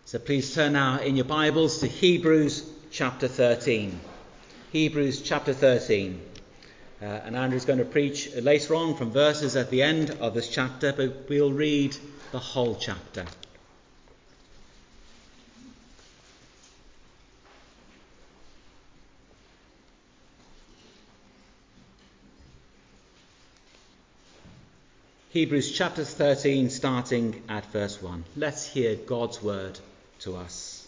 So please turn now in your Bibles to Hebrews chapter 13. Hebrews chapter 13. And Andrew's going to preach later on from verses at the end of this chapter, but we'll read the whole chapter. Hebrews chapter 13, starting at verse 1. Let's hear God's word to us.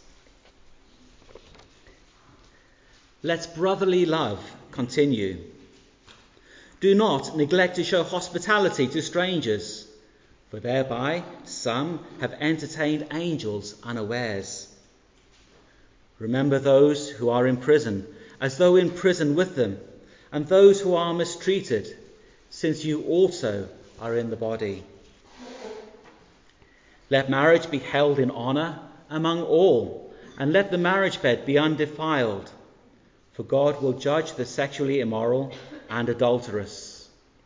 Let brotherly love continue. Do not neglect to show hospitality to strangers, for thereby some have entertained angels unawares. Remember those who are in prison, as though in prison with them, and those who are mistreated, since you also are in the body. Let marriage be held in honour among all, and let the marriage bed be undefiled, for God will judge the sexually immoral and adulterous.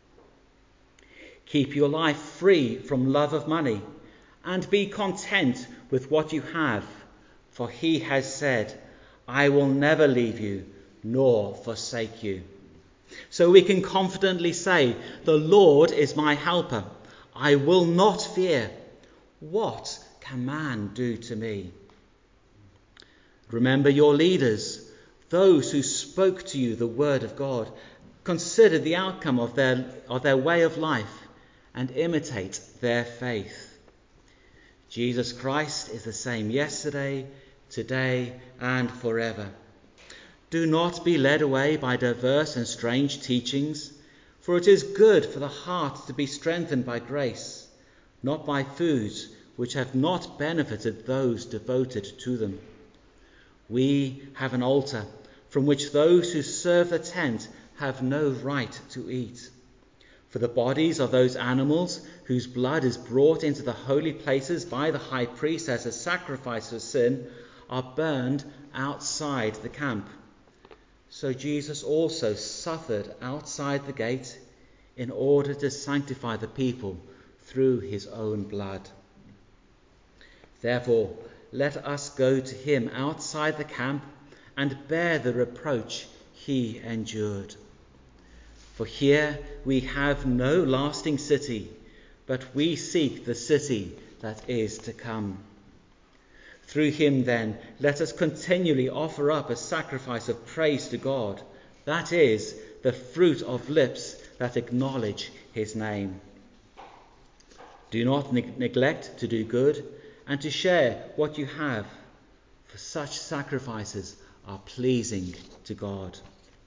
Keep your life free from love of money, and be content with what you have, for he has said, I will never leave you nor forsake you. So we can confidently say, the Lord is my helper. I will not fear. What can man do to me? Remember your leaders, those who spoke to you the word of God. Consider the outcome of their way of life and imitate their faith. Jesus Christ is the same yesterday, today, and forever. Do not be led away by diverse and strange teachings, for it is good for the heart to be strengthened by grace, not by foods which have not benefited those devoted to them. We have an altar from which those who serve the tent have no right to eat. For the bodies of those animals whose blood is brought into the holy places by the high priest as a sacrifice for sin are burned outside the camp. So Jesus also suffered outside the gate in order to sanctify the people through his own blood. Therefore, let us go to him outside the camp and bear the reproach he endured. For here we have no lasting city, but we seek the city that is to come. Through him, then, let us continually offer up a sacrifice of praise to God, that is, the fruit of lips that acknowledge his name. Do not neglect to do good and to share what you have, for such sacrifices are pleasing to God.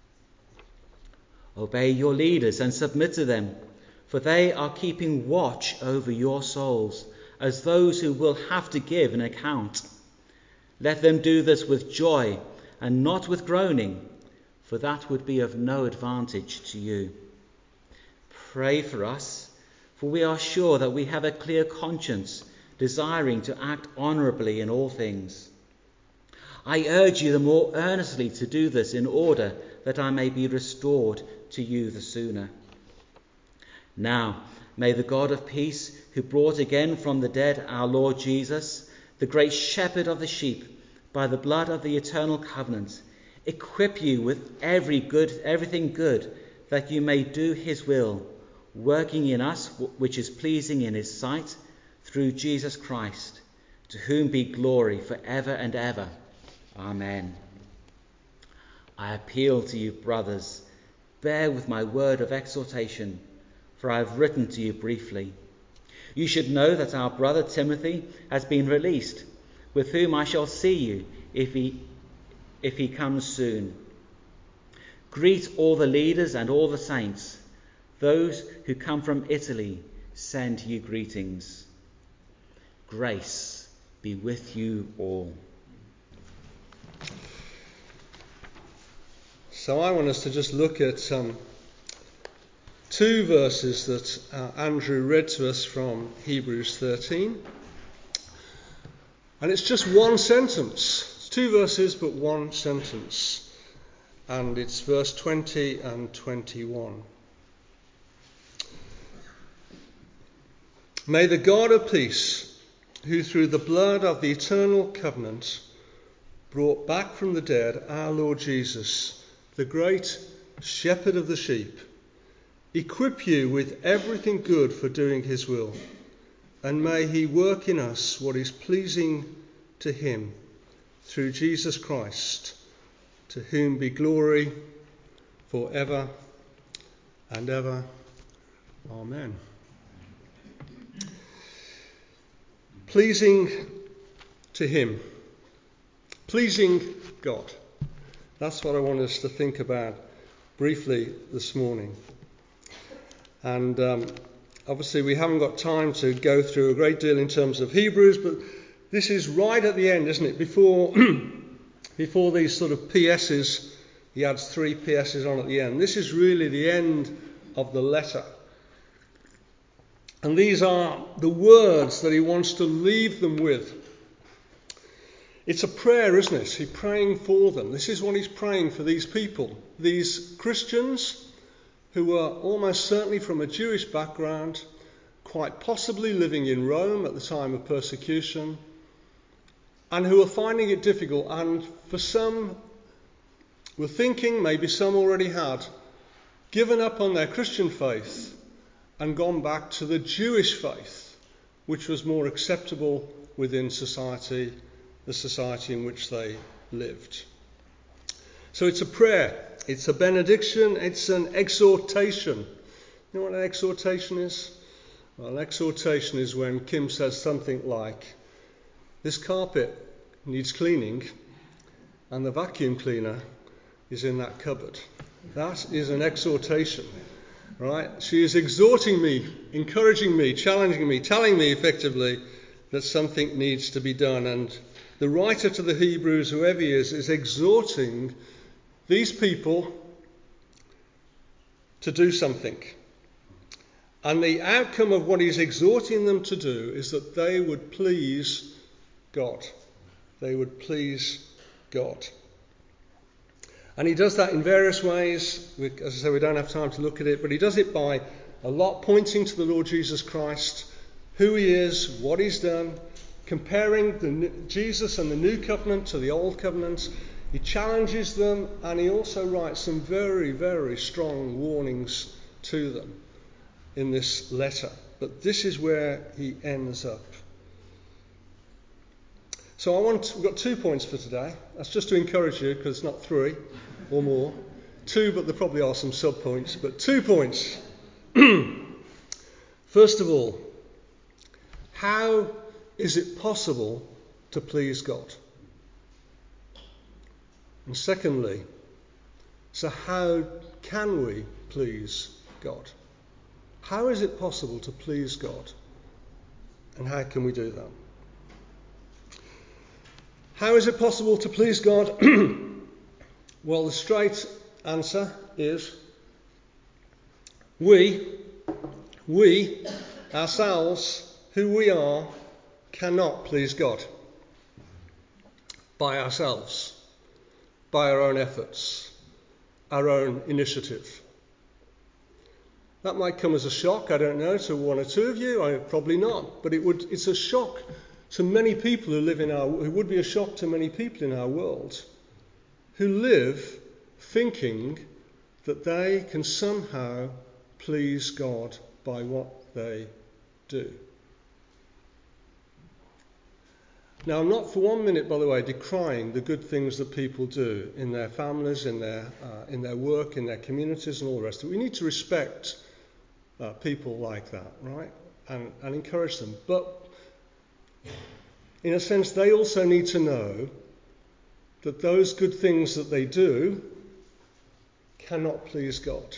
Obey your leaders and submit to them, for they are keeping watch over your souls, as those who will have to give an account. Let them do this with joy and not with groaning, for that would be of no advantage to you. Pray for us, for we are sure that we have a clear conscience, desiring to act honourably in all things. I urge you the more earnestly to do this in order that I may be restored to you the sooner. Now, may the God of peace, who brought again from the dead our Lord Jesus, the great shepherd of the sheep, by the blood of the eternal covenant, equip you with everything good, that you may do his will, working in us which is pleasing in his sight, through Jesus Christ, to whom be glory for ever and ever. Amen. I appeal to you, brothers, bear with my word of exhortation, for I have written to you briefly. You should know that our brother Timothy has been released, with whom I shall see you if he comes soon. Greet all the leaders and all the saints. Those who come from Italy send you greetings. Grace be with you all. So I want us to just look at two verses that Andrew read to us from Hebrews 13. And it's just one sentence. It's two verses, but one sentence. And it's verse 20 and 21. May the God of peace who through the blood of the eternal covenant brought back from the dead our Lord Jesus, the great shepherd of the sheep, equip you with everything good for doing his will, and may he work in us what is pleasing to him, through Jesus Christ, to whom be glory for ever and ever. Amen. Pleasing to him. Pleasing God. That's what I want us to think about briefly this morning. And obviously we haven't got time to go through a great deal in terms of Hebrews, but this is right at the end, isn't it? Before these sort of PSs, he adds 3 PSs on at the end. This is really the end of the letter. And these are the words that he wants to leave them with. It's a prayer, isn't it? He's praying for them. This is what he's praying for these people, these Christians who were almost certainly from a Jewish background, quite possibly living in Rome at the time of persecution, and who are finding it difficult, and for some were thinking, maybe some already had, given up on their Christian faith and gone back to the Jewish faith, which was more acceptable within society, the society in which they lived. So it's a prayer, it's a benediction, it's an exhortation. You know what an exhortation is? Well, an exhortation is when Kim says something like, this carpet needs cleaning and the vacuum cleaner is in that cupboard. That is an exhortation, right? She is exhorting me, encouraging me, challenging me, telling me effectively that something needs to be done. And the writer to the Hebrews, whoever he is exhorting these people to do something. And the outcome of what he's exhorting them to do is that they would please God. They would please God. And he does that in various ways. As I say, we don't have time to look at it, but he does it by a lot pointing to the Lord Jesus Christ, who he is, what he's done, comparing Jesus and the new covenant to the old covenant. He challenges them, and he also writes some very, very strong warnings to them in this letter. But this is where he ends up. So we've got 2 points for today. That's just to encourage you, because it's not 3 or more. 2, but there probably are some sub-points. But 2 points. First of all, how is it possible to please God? And secondly, so how can we please God? How is it possible to please God? And how can we do that? How is it possible to please God? Well, the straight answer is we ourselves, who we are, cannot please God by ourselves, by our own efforts, our own initiative. That might come as a shock, I don't know, to 1 or 2 of you, probably not, but it's a shock to many people it would be a shock to many people in our world who live thinking that they can somehow please God by what they do. Now, I'm not for 1 minute, by the way, decrying the good things that people do in their families, in their work, in their communities and all the rest of it. We need to respect people like that, right? And encourage them. But in a sense, they also need to know that those good things that they do cannot please God.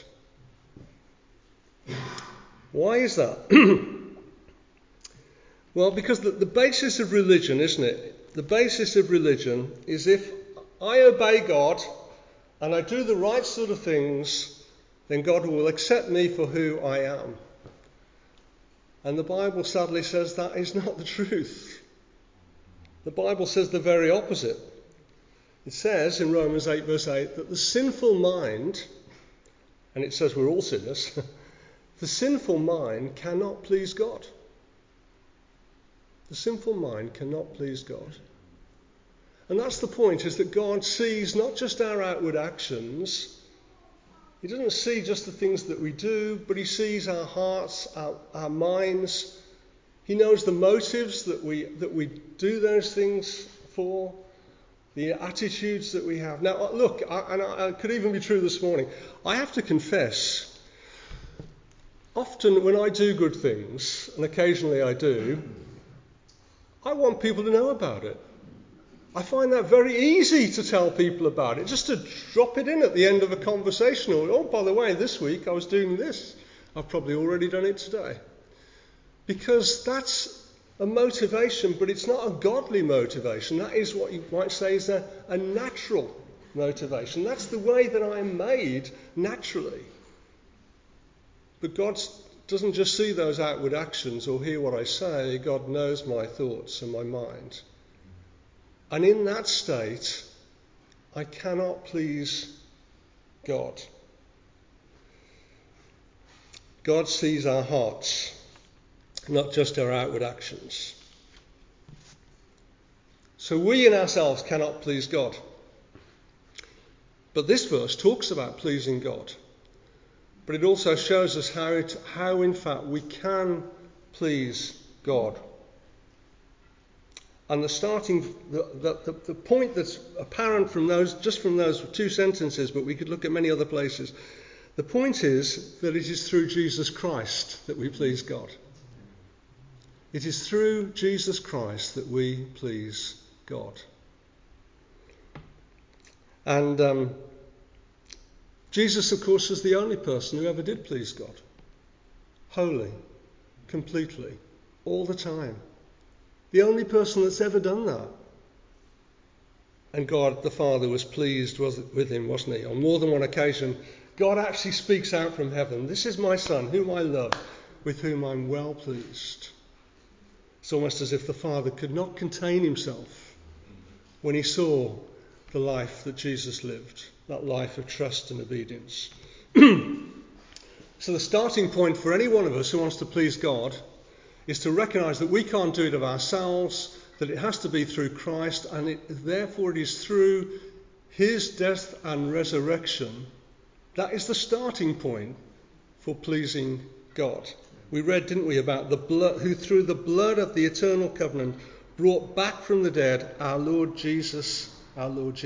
Why is that? Well, because the basis of religion, isn't it? The basis of religion is if I obey God and I do the right sort of things, then God will accept me for who I am. And the Bible sadly says that is not the truth. The Bible says the very opposite. It says in Romans 8 verse 8 that the sinful mind, and it says we're all sinners, the sinful mind cannot please God. The sinful mind cannot please God. And that's the point, is that God sees not just our outward actions. He doesn't see just the things that we do, but he sees our hearts, our minds. He knows the motives that we do those things for, the attitudes that we have. Now, look, and it could even be true this morning. I have to confess, often when I do good things, and occasionally I do, I want people to know about it. I find that very easy to tell people about it, just to drop it in at the end of a conversation. Or, oh, by the way, this week I was doing this. I've probably already done it today. Because that's a motivation, but it's not a godly motivation. That is what you might say is a natural motivation. That's the way that I am made naturally. But God doesn't just see those outward actions or hear what I say. God knows my thoughts and my mind. And in that state, I cannot please God. God sees our hearts, not just our outward actions. So we in ourselves cannot please God. But this verse talks about pleasing God. But it also shows us how in fact we can please God. And the point that's apparent from those two sentences, but we could look at many other places. The point is that it is through Jesus Christ that we please God. It is through Jesus Christ that we please God. And Jesus, of course, is the only person who ever did please God. Wholly, completely, all the time. The only person that's ever done that. And God the Father was pleased with him, wasn't he? On more than one occasion, God actually speaks out from heaven, "This is my Son, whom I love, with whom I'm well pleased." It's almost as if the Father could not contain himself when he saw the life that Jesus lived, that life of trust and obedience. So the starting point for any one of us who wants to please God is to recognise that we can't do it of ourselves, that it has to be through Christ, and therefore it is through his death and resurrection. That is the starting point for pleasing God. We read, didn't we, about the blood, who through the blood of the eternal covenant brought back from the dead our Lord Jesus. A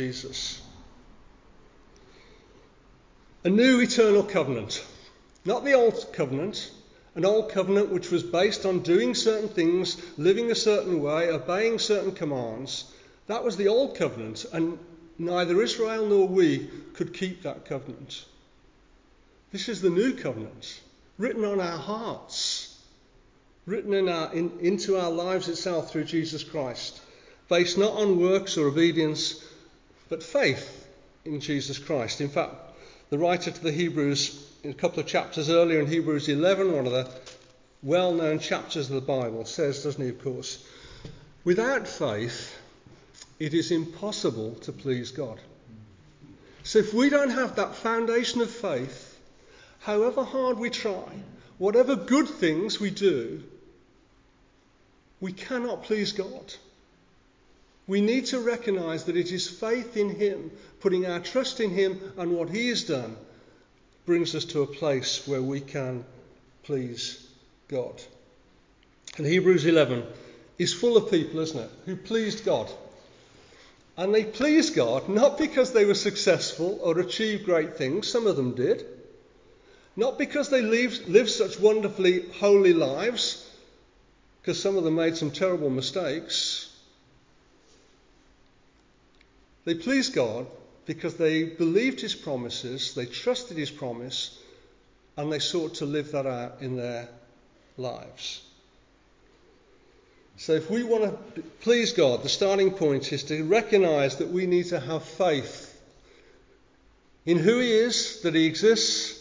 new eternal covenant, not the old covenant. An old covenant which was based on doing certain things, living a certain way, obeying certain commands. That was the old covenant, and neither Israel nor we could keep that covenant. This is the new covenant, written on our hearts, written into our lives itself through Jesus Christ, based not on works or obedience, but faith in Jesus Christ. In fact, the writer to the Hebrews, in a couple of chapters earlier in Hebrews 11, one of the well-known chapters of the Bible, says, doesn't he, of course, without faith, it is impossible to please God. So if we don't have that foundation of faith, however hard we try, whatever good things we do, we cannot please God. We need to recognise that it is faith in him, putting our trust in him and what he has done, brings us to a place where we can please God. And Hebrews 11 is full of people, isn't it, who pleased God. And they pleased God not because they were successful or achieved great things, some of them did, not because they lived such wonderfully holy lives, because some of them made some terrible mistakes. They pleased God because they believed his promises, they trusted his promise, and they sought to live that out in their lives. So if we want to please God, the starting point is to recognise that we need to have faith in who he is, that he exists,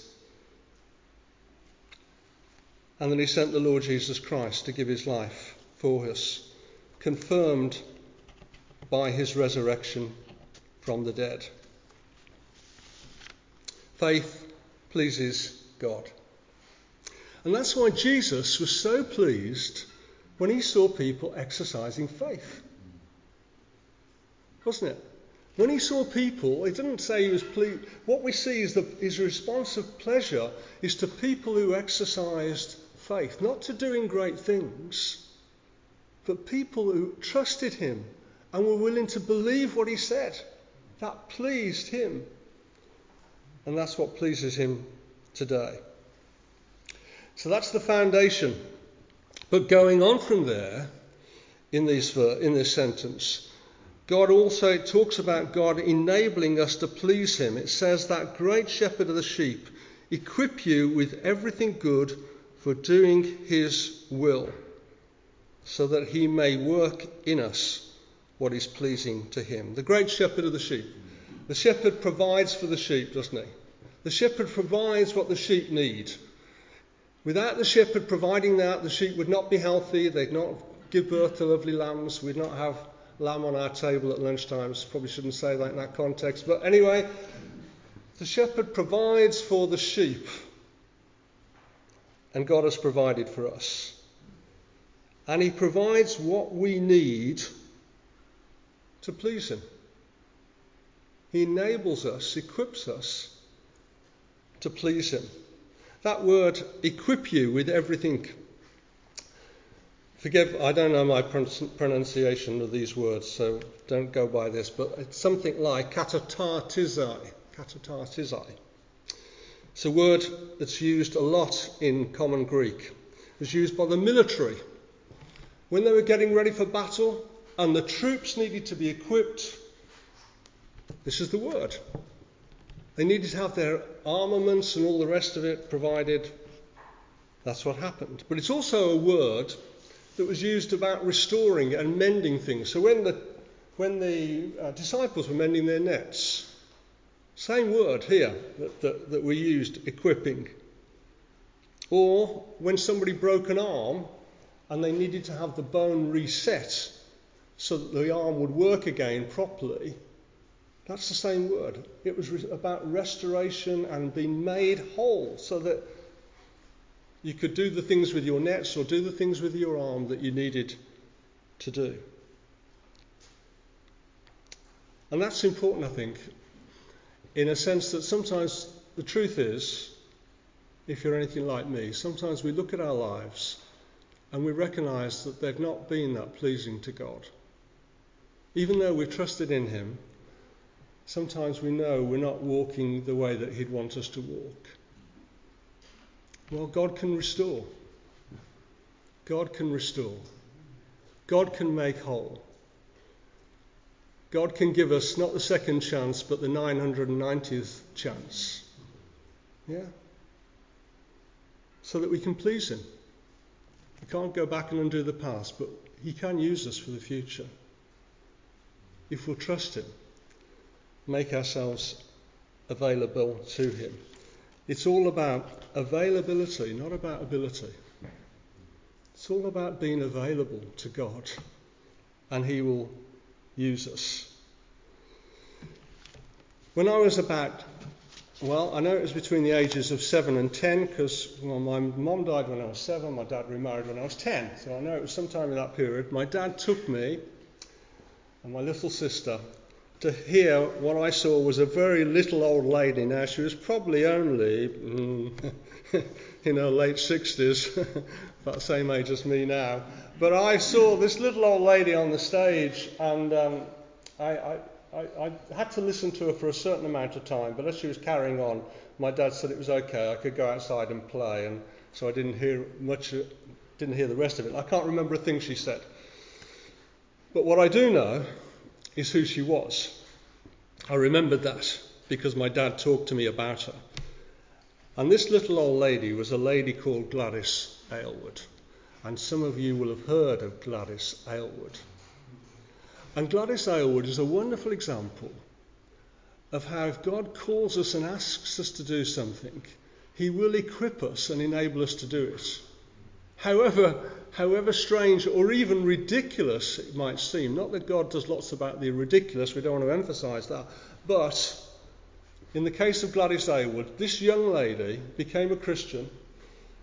and that he sent the Lord Jesus Christ to give his life for us, confirmed by his resurrection from the dead. Faith pleases God. And that's why Jesus was so pleased when he saw people exercising faith. Wasn't it? When he saw people, it didn't say he was pleased. What we see is his response of pleasure is to people who exercised faith, not to doing great things, but people who trusted him and were willing to believe what he said. That pleased him. And that's what pleases him today. So that's the foundation. But going on from there, in this sentence, God also, it talks about God enabling us to please him. It says that great shepherd of the sheep equip you with everything good for doing his will, so that he may work in us what is pleasing to him. The great shepherd of the sheep. The shepherd provides for the sheep, doesn't he? The shepherd provides what the sheep need. Without the shepherd providing that, the sheep would not be healthy. They'd not give birth to lovely lambs. We'd not have lamb on our table at lunchtimes. Probably shouldn't say that in that context. But anyway, the shepherd provides for the sheep. And God has provided for us. And he provides what we need to please him. He enables us, equips us to please him. That word, equip you with everything. Forgive, I don't know my pronunciation of these words, so don't go by this, but it's something like katatartizai. Katatartizai. It's a word that's used a lot in common Greek. It's used by the military. When they were getting ready for battle and the troops needed to be equipped, this is the word. They needed to have their armaments and all the rest of it provided. That's what happened. But it's also a word that was used about restoring and mending things. So when the disciples were mending their nets, same word here that we used, equipping. Or when somebody broke an arm and they needed to have the bone reset so that the arm would work again properly, that's the same word. It was about restoration and being made whole so that you could do the things with your nets or do the things with your arm that you needed to do. And that's important, I think, in a sense that sometimes the truth is, if you're anything like me, sometimes we look at our lives and we recognise that they've not been that pleasing to God. Even though we've trusted in him, sometimes we know we're not walking the way that he'd want us to walk. Well, God can restore. God can restore. God can make whole. God can give us not the second chance, but the 990th chance. Yeah? So that we can please him. We can't go back and undo the past, but he can use us for the future. If we'll trust him, make ourselves available to him. It's all about availability, not about ability. It's all about being available to God, and he will use us. When I was about, I know it was between the ages of 7 and 10, because my mum died when I was 7, my dad remarried when I was 10, so I know it was sometime in that period. My dad took me and my little sister to hear what I saw was a very little old lady. Now, she was probably only in her late 60s, about the same age as me now. But I saw this little old lady on the stage, and I had to listen to her for a certain amount of time. But as she was carrying on, my dad said it was okay, I could go outside and play, and so I didn't hear the rest of it. I can't remember a thing she said. But what I do know is who she was. I remembered that because my dad talked to me about her. And this little old lady was a lady called Gladys Aylward. And some of you will have heard of Gladys Aylward. And Gladys Aylward is a wonderful example of how if God calls us and asks us to do something, he will equip us and enable us to do it. However strange or even ridiculous it might seem, not that God does lots about the ridiculous, we don't want to emphasise that, but in the case of Gladys Aylward, this young lady became a Christian,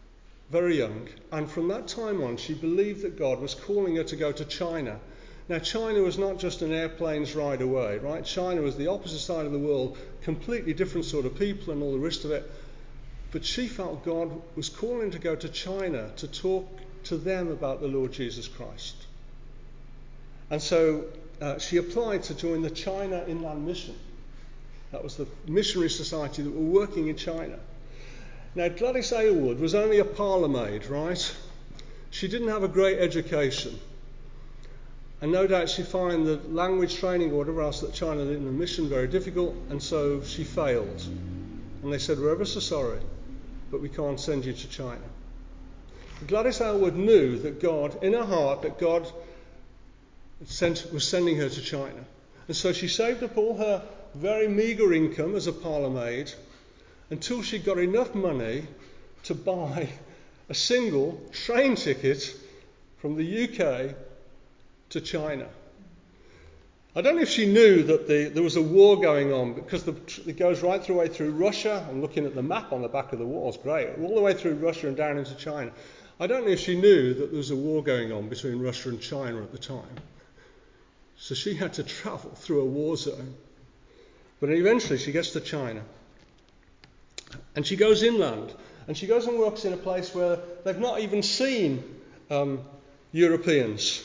very young, and from that time on she believed that God was calling her to go to China. Now, China was not just an airplane's ride away, right? China was the opposite side of the world, completely different sort of people and all the rest of it. But she felt God was calling to go to China to talk to them about the Lord Jesus Christ. And so she applied to join the China Inland Mission. That was the missionary society that were working in China. Now, Gladys Aylward was only a parlour maid, right? She didn't have a great education. And no doubt she found the language training or whatever else that China did in the mission very difficult, and so she failed. And they said, "We're ever so sorry, but we can't send you to China." Gladys Aylward knew that God, in her heart, that God was sending her to China. And so she saved up all her very meagre income as a parlour maid until she got enough money to buy a single train ticket from the UK to China. I don't know if she knew that there was a war going on, because it goes right through Russia. I'm looking at the map on the back of the wall, it's great, all the way through Russia and down into China. I don't know if she knew that there was a war going on between Russia and China at the time. So she had to travel through a war zone. But eventually she gets to China. And she goes inland. And she goes and works in a place where they've not even seen Europeans.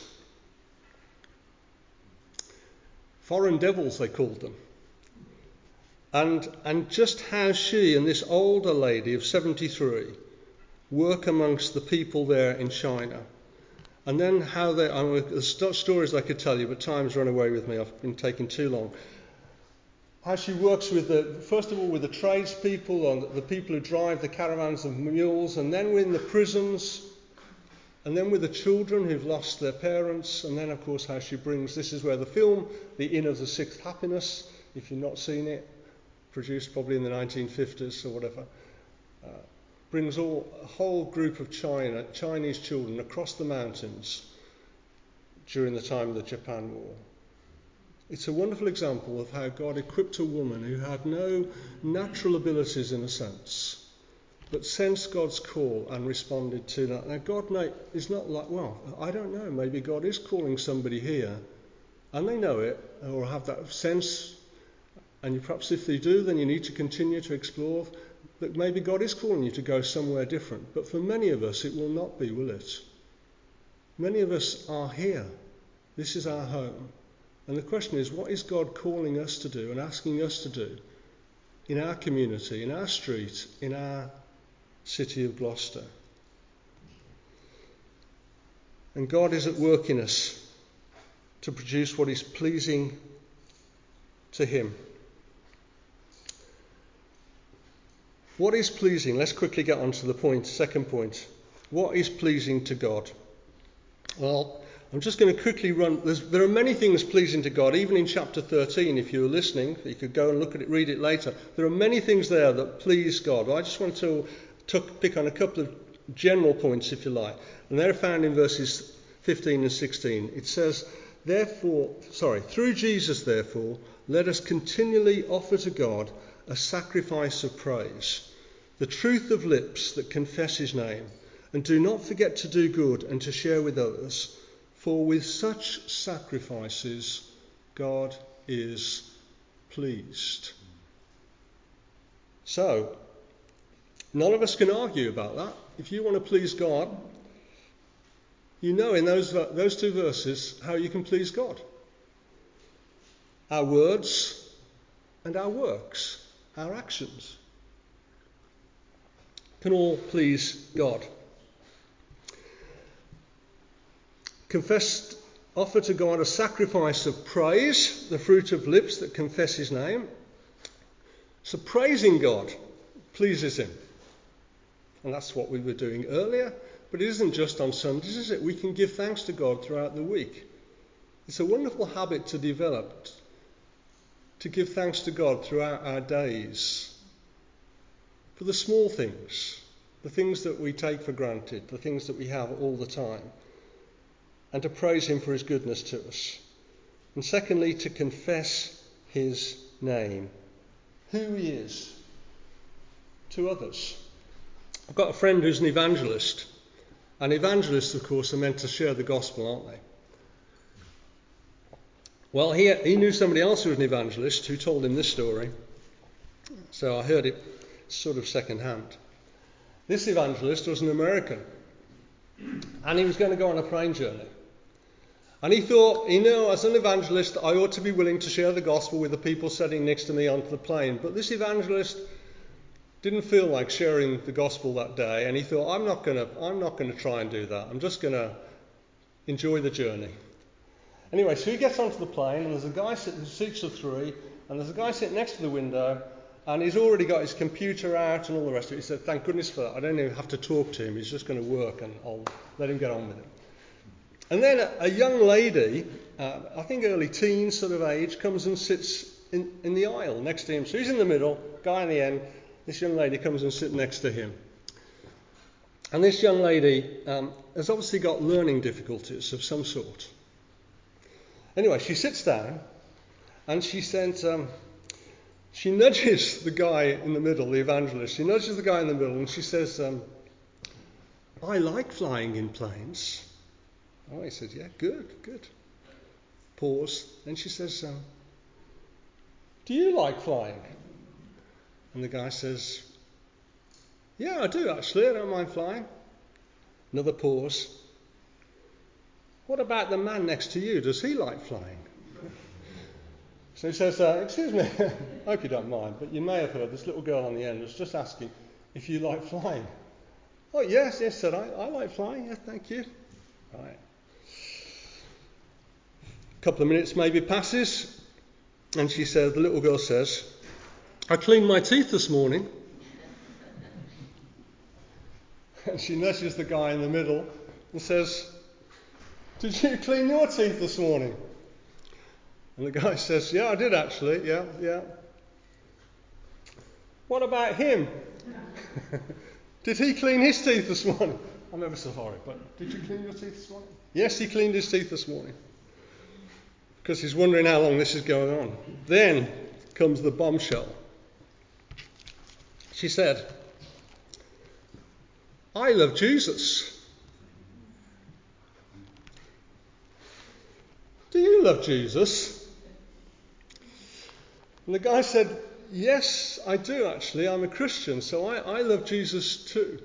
Foreign devils, they called them. And just how she and this older lady of 73 work amongst the people there in China. And then how there's stories I could tell you, but time's run away with me. I've been taking too long. How she works first of all with the tradespeople, and the people who drive the caravans of mules, and then in the prisons, and then with the children who've lost their parents, and then of course how she brings, this is where the film, The Inn of the Sixth Happiness, if you've not seen it, produced probably in the 1950s or whatever, brings a whole group of Chinese children across the mountains during the time of the Japan War. It's a wonderful example of how God equipped a woman who had no natural abilities in a sense, but sensed God's call and responded to that. Now, God is not like, well, I don't know, maybe God is calling somebody here, and they know it, or have that sense, and perhaps if they do, then you need to continue to explore that maybe God is calling you to go somewhere different. But for many of us, it will not be, will it? Many of us are here. This is our home. And the question is, what is God calling us to do and asking us to do in our community, in our street, in our city of Gloucester? And God is at work in us to produce what is pleasing to Him. What is pleasing? Let's quickly get on to the point, second point. What is pleasing to God? Well, I'm just going to quickly run. There are many things pleasing to God, even in chapter 13, if you were listening. You could go and look at it, read it later. There are many things there that please God. I just want to pick on a couple of general points, if you like. And they're found in verses 15 and 16. It says, through Jesus, therefore, let us continually offer to God a sacrifice of praise, the truth of lips that confess His name, and do not forget to do good and to share with others, for with such sacrifices God is pleased. So, none of us can argue about that. If you want to please God, you know in those two verses how you can please God. Our words and our works, our actions, can all please God. Offer to God a sacrifice of praise, the fruit of lips that confess His name. So praising God pleases Him. And that's what we were doing earlier. But it isn't just on Sundays, is it? We can give thanks to God throughout the week. It's a wonderful habit to develop, to give thanks to God throughout our days. For the small things, the things that we take for granted, the things that we have all the time. And to praise Him for His goodness to us. And secondly, to confess His name, who He is, to others. I've got a friend who's an evangelist, and evangelists, of course, are meant to share the gospel, aren't they? Well, he knew somebody else who was an evangelist who told him this story, so I heard it sort of second hand. This evangelist was an American, and he was going to go on a plane journey. And he thought, as an evangelist, I ought to be willing to share the gospel with the people sitting next to me onto the plane. But this evangelist didn't feel like sharing the gospel that day, and he thought, I'm not going to try and do that. I'm just going to enjoy the journey. Anyway, so he gets onto the plane, and there's a guy sitting, seats of three, and there's a guy sitting next to the window, and he's already got his computer out and all the rest of it. He said, thank goodness for that. I don't even have to talk to him. He's just going to work, and I'll let him get on with it. And then a young lady, I think early teens sort of age, comes and sits in the aisle next to him. So he's in the middle, guy in the end. This young lady comes and sits next to him. And this young lady has obviously got learning difficulties of some sort. Anyway, she sits down and she nudges the guy in the middle, the evangelist. She nudges the guy in the middle and she says, I like flying in planes. Oh, he said, yeah, good. Pause. Then she says, do you like flying? And the guy says, yeah, I do actually. I don't mind flying. Another pause. What about the man next to you? Does he like flying? So he says, excuse me, I hope you don't mind, but you may have heard this little girl on the end was just asking if you like flying. Oh, yes, said I like flying. Yeah, thank you. Right. A couple of minutes maybe passes, and the little girl says, I cleaned my teeth this morning. And she nudges the guy in the middle and says, did you clean your teeth this morning? And the guy says, yeah, I did actually, yeah. What about him? Did he clean his teeth this morning? I'm ever so sorry, but did you clean your teeth this morning? Yes, he cleaned his teeth this morning. Because he's wondering how long this is going on. Then comes the bombshell. She said, I love Jesus. Do you love Jesus? And the guy said, yes, I do actually. I'm a Christian, so I love Jesus too.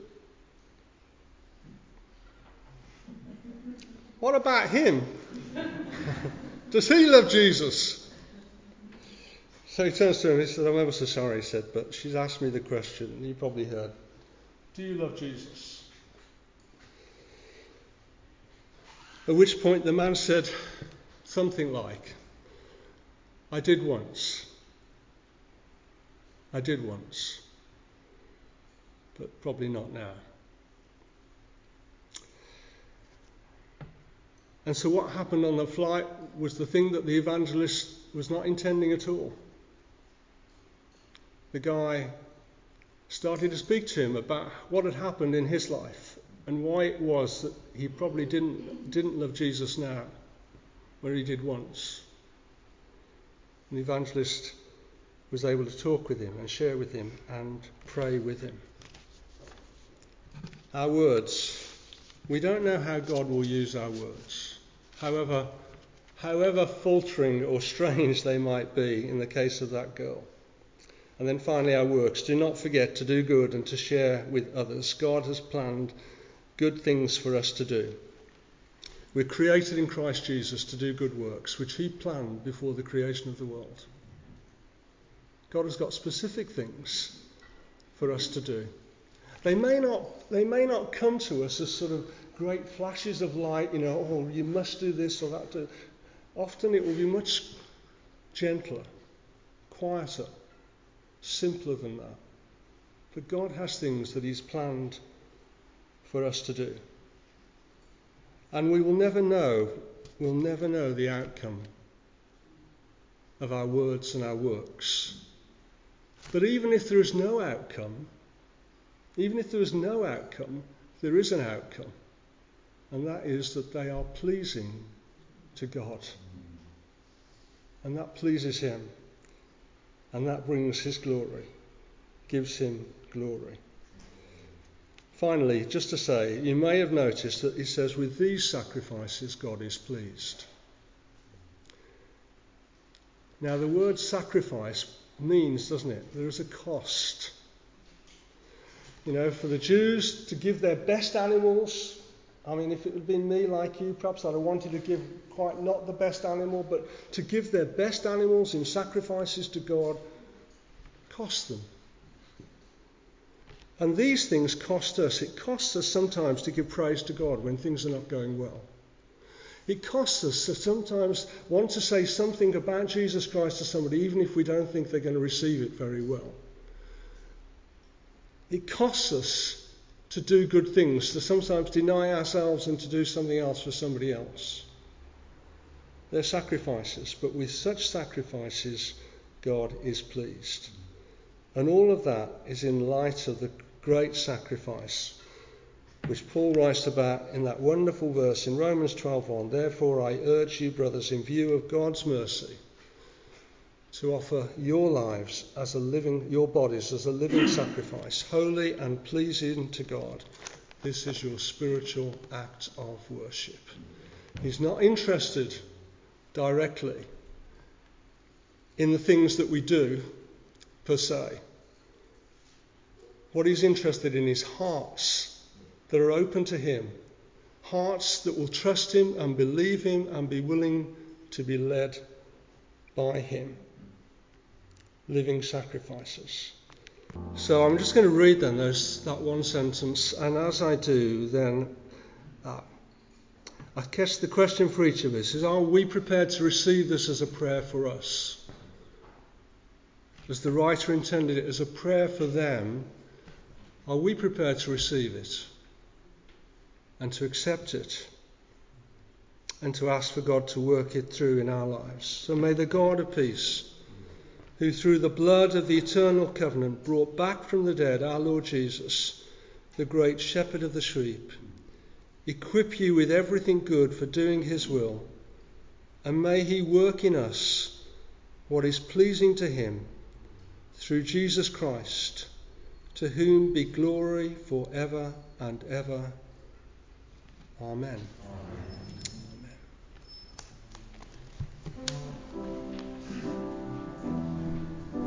What about him? Does he love Jesus? So he turns to him and he said, I'm ever so sorry, he said, but she's asked me the question, and you probably heard, do you love Jesus? At which point the man said something like, I did once, but probably not now. And so what happened on the flight was the thing that the evangelist was not intending at all. The guy started to speak to him about what had happened in his life and why it was that he probably didn't love Jesus now, where he did once. And the evangelist was able to talk with him and share with him and pray with him. Our words. We don't know how God will use our words. However faltering or strange they might be in the case of that girl. And then finally our works. Do not forget to do good and to share with others. God has planned good things for us to do. We're created in Christ Jesus to do good works, which he planned before the creation of the world. God has got specific things for us to do. They may not come to us as sort of great flashes of light, oh, you must do this or that. Often it will be much gentler, quieter, simpler than that. But God has things that he's planned for us to do. And we will never know the outcome of our words and our works. But even if there is no outcome, there is an outcome. And that is that they are pleasing to God. And that pleases him. And that brings his glory, gives him glory. Finally, just to say, you may have noticed that he says, with these sacrifices, God is pleased. Now, the word sacrifice means, doesn't it, there is a cost. You know, for the Jews to give their best animals, I mean, if it had been me like you, perhaps I'd have wanted to give quite not the best animal, but to give their best animals in sacrifices to God cost them. And these things cost us. It costs us sometimes to give praise to God when things are not going well. It costs us to sometimes want to say something about Jesus Christ to somebody, even if we don't think they're going to receive it very well. It costs us to do good things, to sometimes deny ourselves and to do something else for somebody else. They're sacrifices, but with such sacrifices, God is pleased. And all of that is in light of the great sacrifice which Paul writes about in that wonderful verse in Romans 12:1. Therefore I urge you, brothers, in view of God's mercy, to offer your bodies as a living sacrifice, holy and pleasing to God. This is your spiritual act of worship. He's not interested directly in the things that we do per se. What he's interested in is hearts that are open to him, hearts that will trust him and believe him and be willing to be led by him. Living sacrifices. So I'm just going to read then that one sentence, and as I do, then I guess the question for each of us is, are we prepared to receive this as a prayer for us? As the writer intended it as a prayer for them, are we prepared to receive it and to accept it and to ask for God to work it through in our lives? So may the God of peace, who through the blood of the eternal covenant brought back from the dead our Lord Jesus, the great shepherd of the sheep, equip you with everything good for doing his will, and may he work in us what is pleasing to him, through Jesus Christ, to whom be glory for ever and ever. Amen. Amen.